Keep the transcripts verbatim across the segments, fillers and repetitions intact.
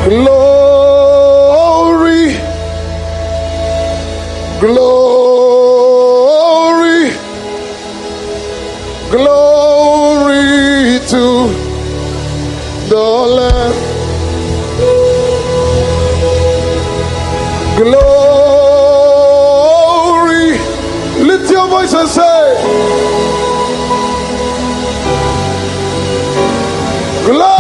Glory, glory, glory to the Lamb. Glory, lift your voice and say, glory.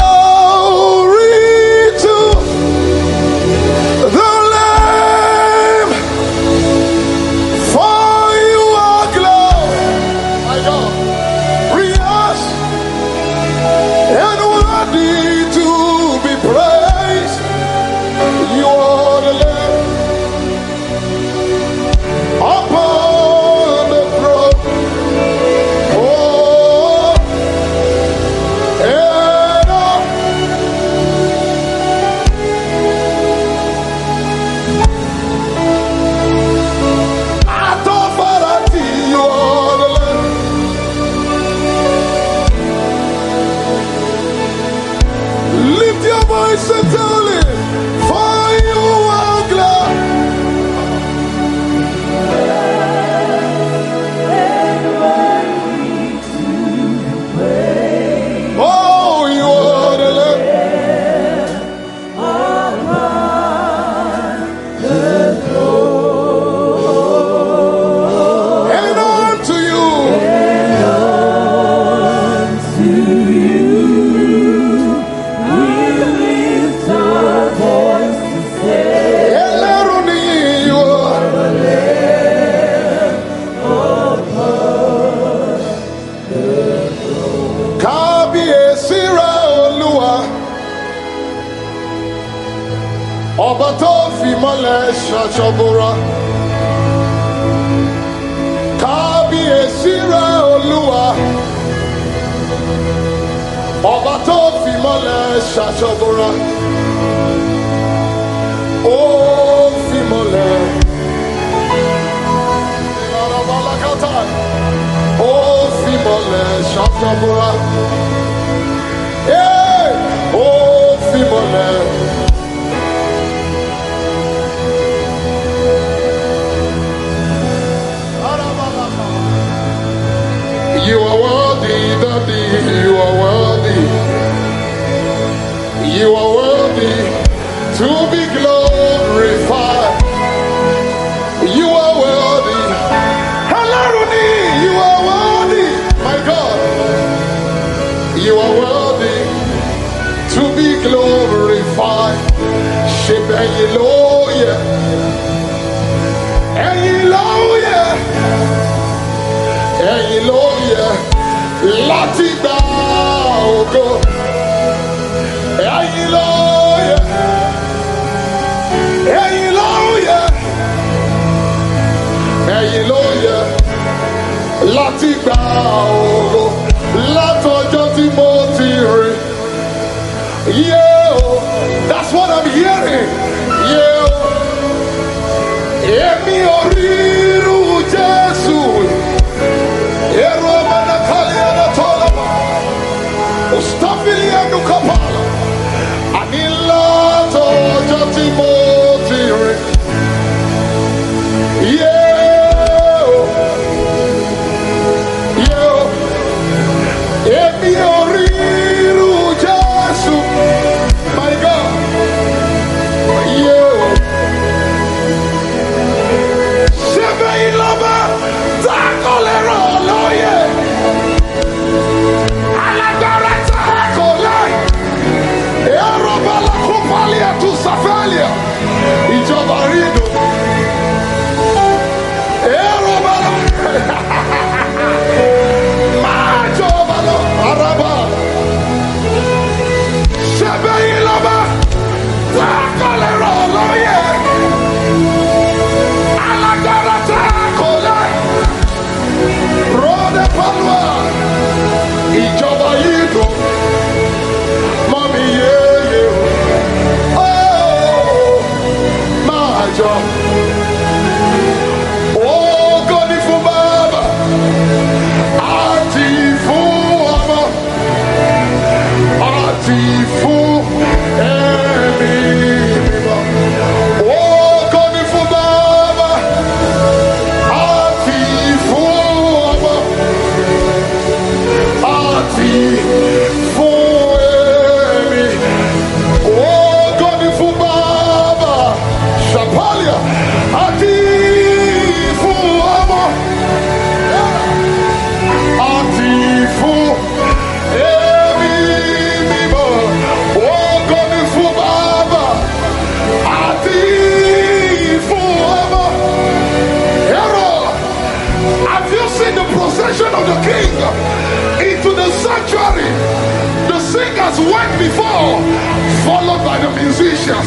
Shachobora Kabi Esira Olua Obato Fimole Shachobora Oh Fimole Oh Fimole Shachobora Hey Oh Fimole. You are worthy, Daddy, you are worthy. You are worthy to be glorified. You are worthy. Halaruni, you are worthy, my God. You are worthy to be glorified. Shebeyiloye, Eyiloye. Ẹ̀yin ló yẹ láti gba ògo. Ẹ̀yin ló yẹ. Ẹ̀yin ló yẹ. Ẹ̀yin ló yẹ láti gba ògo. Látọjọ́ tí mo ti rìn. Yeah, that's what I'm hearing. Yeah, èmi ò rí irú Jésù. Mami, yeah, yeah. Oh, my job. coronation of the king into the sanctuary. The singers went before, followed by the musicians.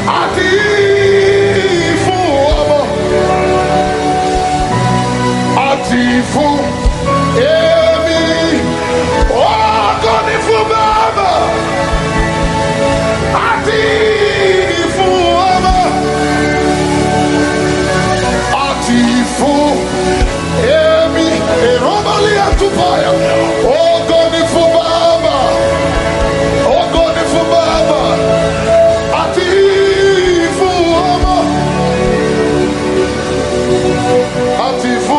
Atifu, Atifu, Emi, oh, Gonifu Baba, Atifu, Atifu, Emi, Erobali Atupaya, oh, Gonifu Baba, oh, Gonifu Baba, Atifu, Atifu.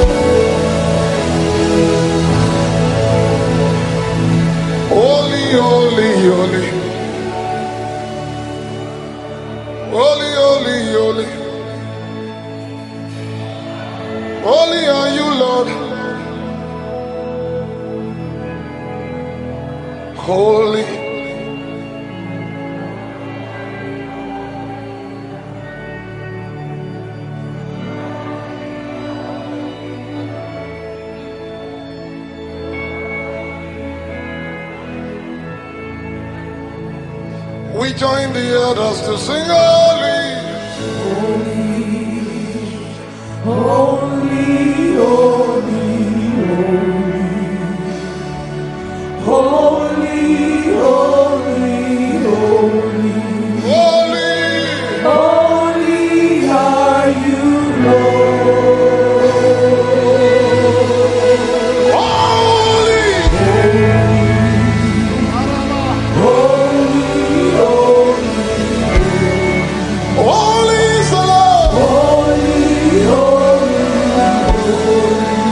Holy, holy, holy. Holy, holy, holy. Holy are you, Lord. Holy. We join the others to sing holy. Holy, holy, holy, holy, holy, Holy. holy are you, Lord. Holy. Holy is the Lord. Holy, holy,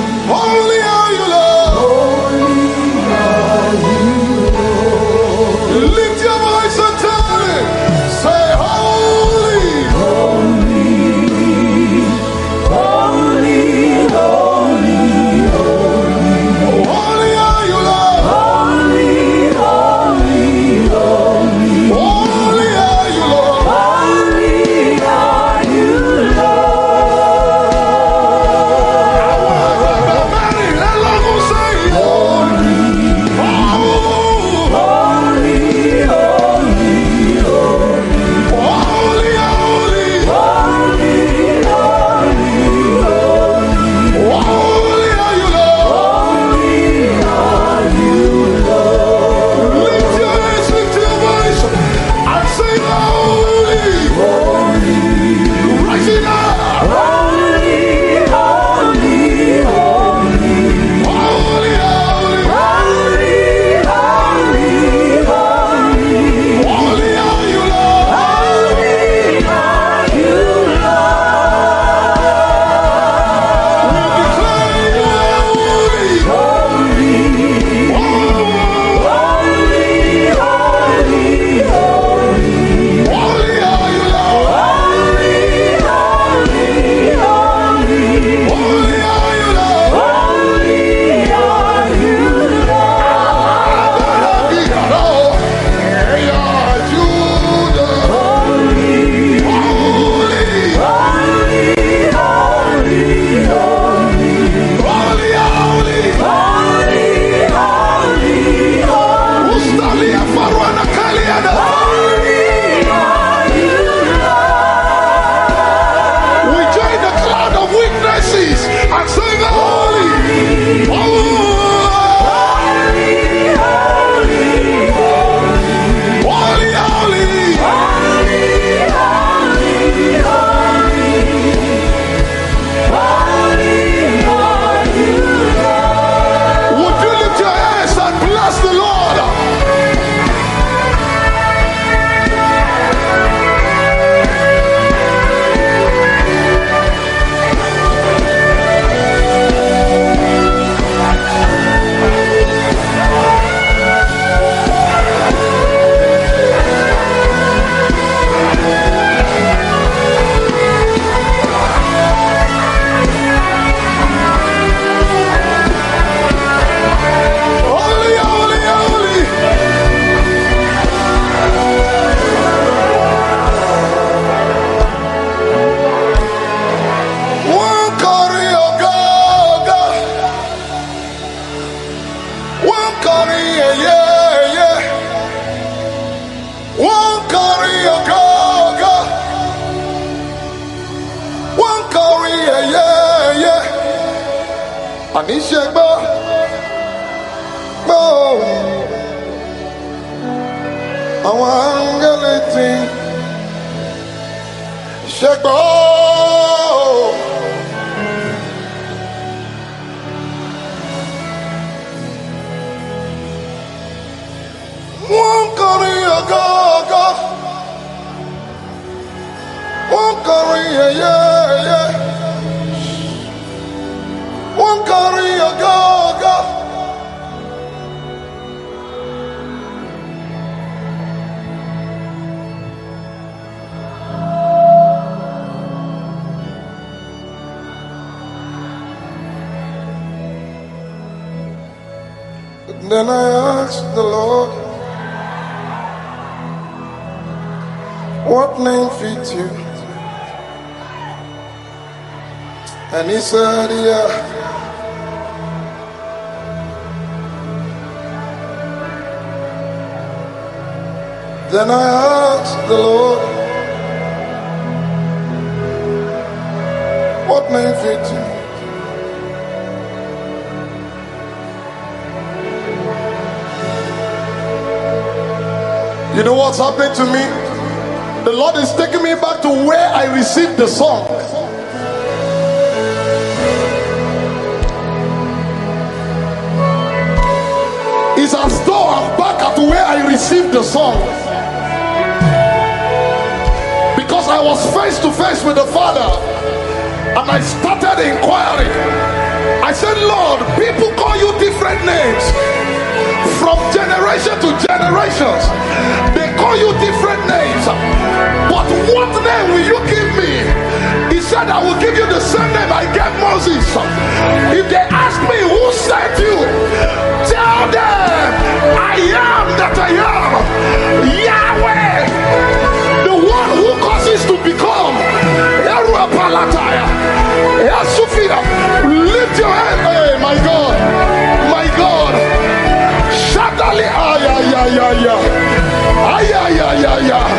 Anisha gbọ́ gbọ́ àwọn áńgẹ́lì tí ṣe gbọ́ wọ́n kọrin ọgọ́gọ́ wọ́n kọrin yẹyẹyẹ wọ́n kọrin ọgọ́gọ́. Then I asked the Lord, what name fits you? And he said, yeah. Then I asked the Lord, what name fits you? You know what's happening to me? The Lord is taking me back to where I received the song. It's as though I'm back at where I received the song. Because I was face to face with the Father and I started inquiring. I said, Lord, people call you different names. From generation to generations, they call you different names. But what name will you give me? He said, I will give you the same name I gave Moses. If they ask me who sent you, tell them I am that I am. Yahweh, the one who causes to become. Lift your hand. Hey, my God, my God. Ay, ay, ay, ay, ay. Ay, ay, ay, ay, ay.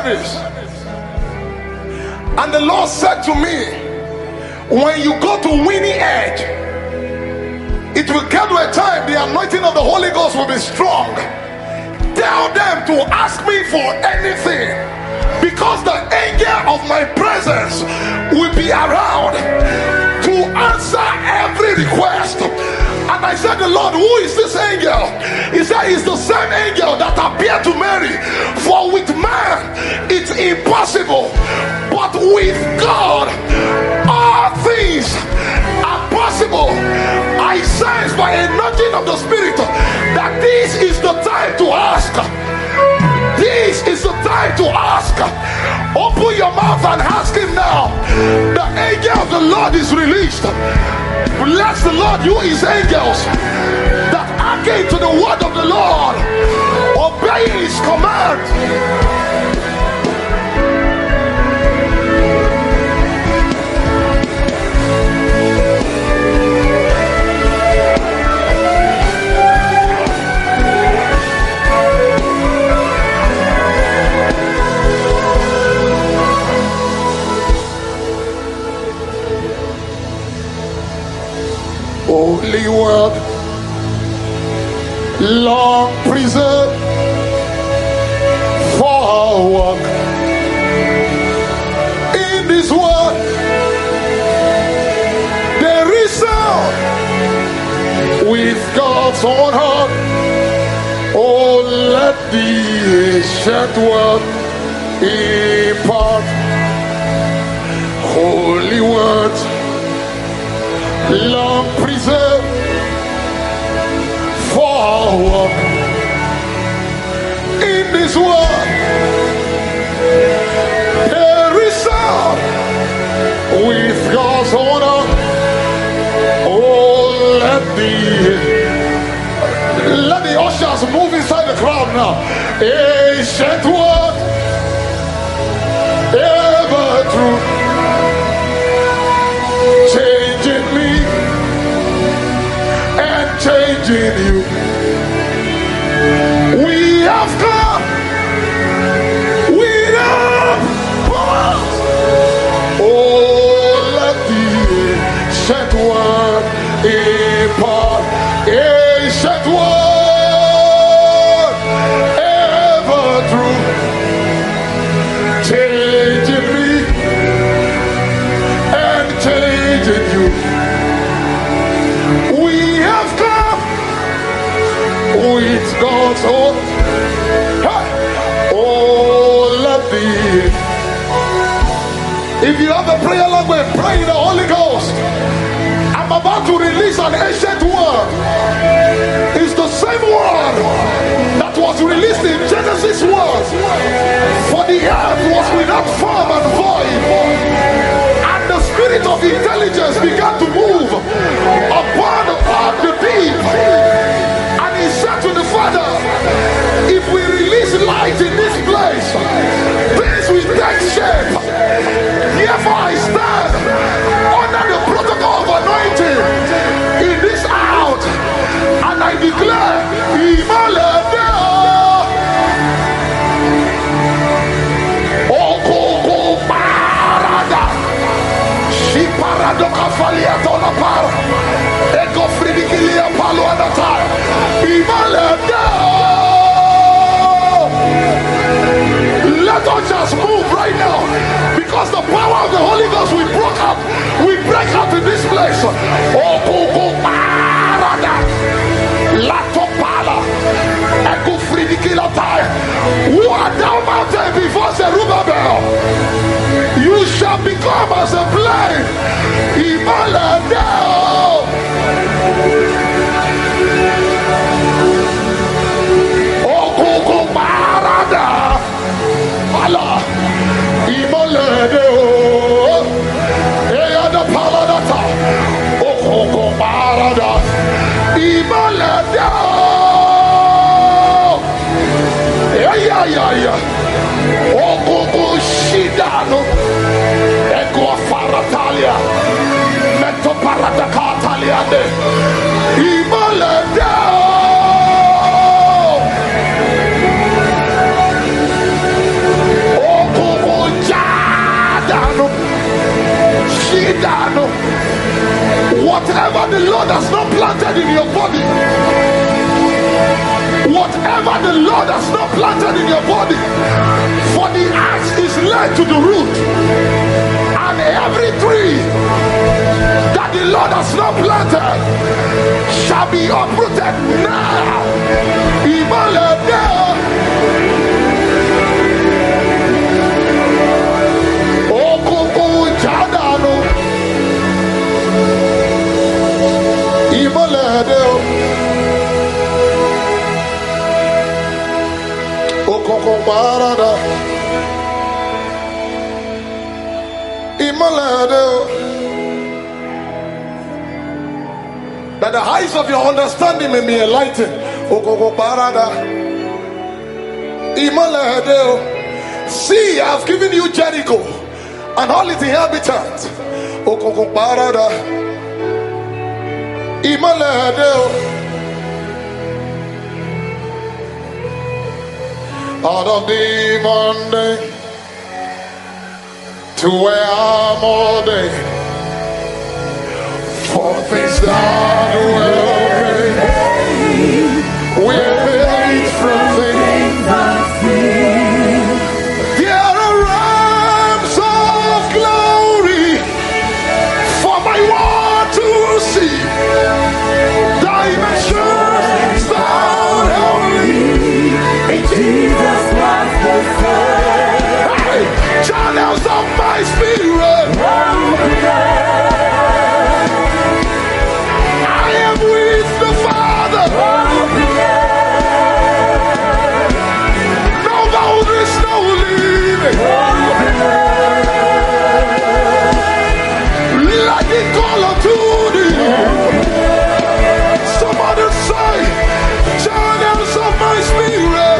service. And the Lord said to me, when you go to Winnie Edge, it will get to a time the anointing of the Holy Ghost will be strong. Tell them to ask me for anything, because the angel of my presence will be around to answer every request. And I said, the Lord, who is this angel? He said, it's the same angel that appeared to Mary. For with man it's impossible, but with God all things are possible. I sense by a nudging of the Spirit that this is the time to ask. This is the time to ask. Open your mouth and ask him now. The angel of the Lord is released. Bless the Lord, you his angels that hearken to the word of the Lord, obey his command. Holy word, long preserved for our work. In this word, there is sound with God's own heart. Oh, let the ancient word impart. Holy words, long preserved for our work. In this world, there is sound with God's honor. Oh, let the let the ushers move inside the crowd now. Ancient word, ever true, changing me and changing you. We have come with our powers. Oh, let the ancient word impart. Ancient word, ever true, changing me and changing you. We have come with God's own. Oh, let the. If you have a prayer language, pray in the Holy Ghost. I'm about to release an ancient word. It's the same word that was released in Genesis one. For the earth was without form and void, and the spirit of intelligence began to move upon the deep. And he said to the Father, if we release light in this place, things will take shape. Therefore I stand under the protocol of anointing in this out, and I declare Imalede Okoko Parada Shiparadoka Falia Tola Para Ego Fridikilia Palo Anata Imalede. Let us just move right now, because the power of the Holy Ghost we broke up, we break up in this place. Oh, go, go, parada, lato pala, eko fridikila tai. Who are thou mountain before Zerubbabel? You shall become as a plain. Imaladeo. Oh, go, go, parada. Allah, Imaladeo, Eya da Paladata, Okoko Parada, Imaladeo, Eya ya ya, Okoko Shidano, Eko Faratalia, Meto Parada Cataliade, Imaladeo. Oh, planted in your body, whatever the Lord has not planted in your body, for the axe is laid to the root, and every tree that the Lord has not planted shall be uprooted now. That the eyes of your understanding may be enlightened. See, I have given you Jericho and all its inhabitants. Out of the Monday to where I'm all day, for things that will be, we're made from things unseen. There are realms of glory for my word to see, dimensions that only in Jesus was the same. Hey, channels of my spirit. I am with the Father. No boundaries, no limit. Like it call unto thee. Somebody say, channels of my spirit.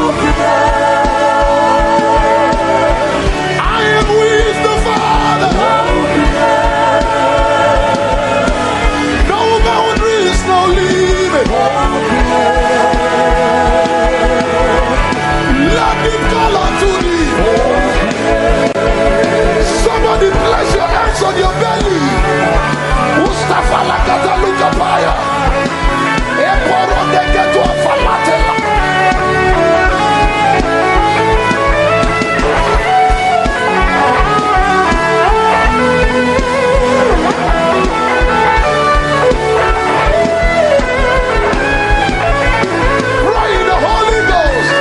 I am with the Father. No boundaries, no limit. Let it call unto thee. Somebody place your hands on your belly. Mustafa Lakata Lukapaya. Eporo de Geto Falatela. Pray in the Holy Ghost.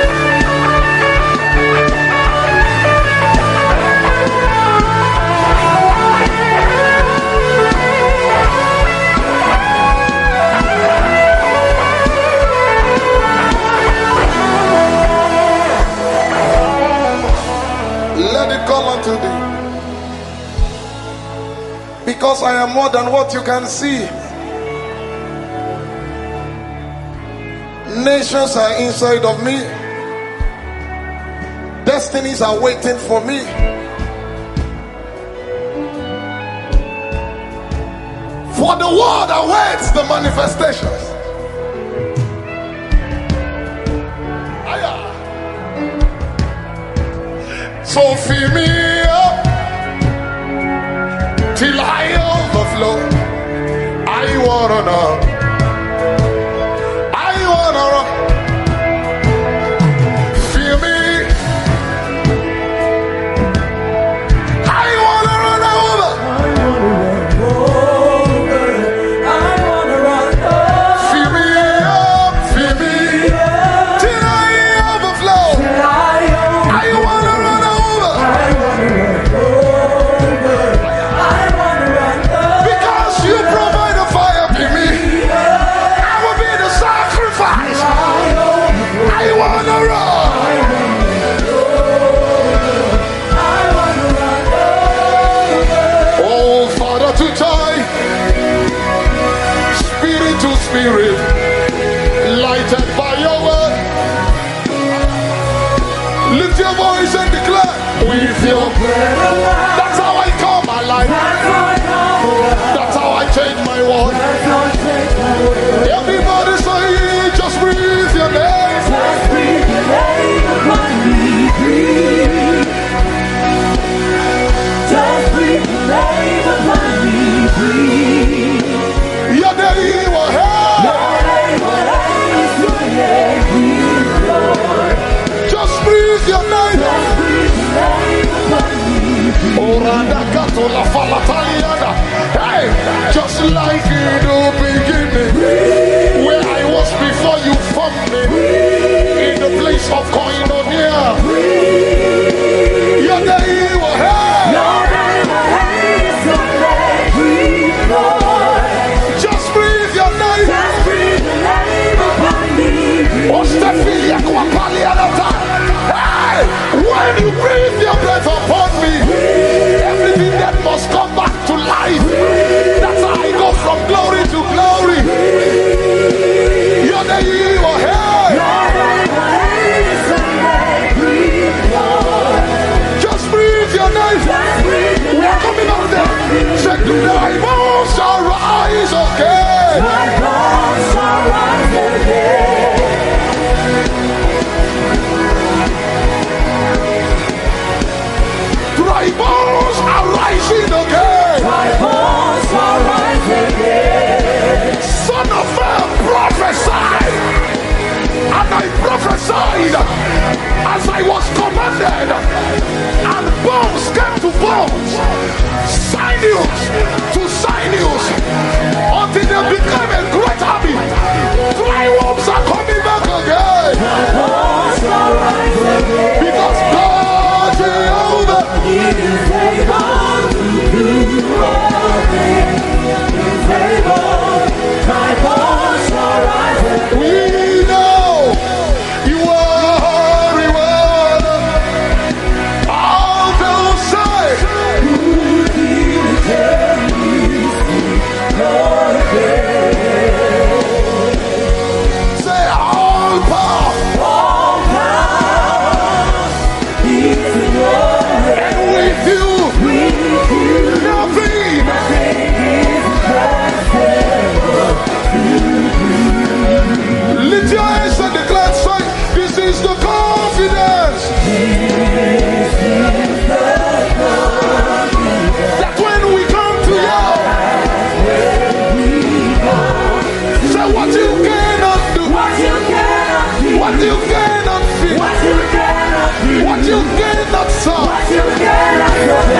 Let it come unto thee. Because I am more than what you can see. Nations are inside of me. Destinies are waiting for me. For the world awaits the manifestations. Aya. So fill me up till I overflow. I wanna know. I wanna run. Fill me. I wanna run over. Fill me up, fill me till I overflow. I wanna run over. Because you provide a fire for me, I will be the sacrifice. I wanna run. Oh, Father to child, spirit to spirit, lighted by your word. Lift your voice and declare, with your prayer. That's how I come my life. That's how I change my world. Everybody say, just breathe your name. Your name will help. Hey, just like in the beginning, where I was before you formed me, in the place of koinonia. Your name will have. Just breathe your name. Hey, when you breathe your breath upon me, everything that must come back to life. That's how I go from glory to glory. Your name will have. Just breathe your name. We are coming out there. Say, do thy bones shall rise again. My bones shall rise again. Dry bones are rising again. Dry bones are rising again. Son of man, prophesy. And I prophesied as I was commanded, and bones came to bones, sinews to sinews, until they became a great army. Dry bones are coming back again. Dry bones are rising again. Because God Jehovah is able to do all things. He's able. Dry bones are rising again. We know you are reward. All those say, who you tell me your again. Say all power. All power is in your hand. And with you, with you, nothing, nothing is impossible to do. Lift your hands and declare, say, this is the confidence. This is the confidence. That when we come to you, say what you cannot do, what you cannot do, what you cannot feel, what you cannot do, what you cannot solve, what you cannot solve.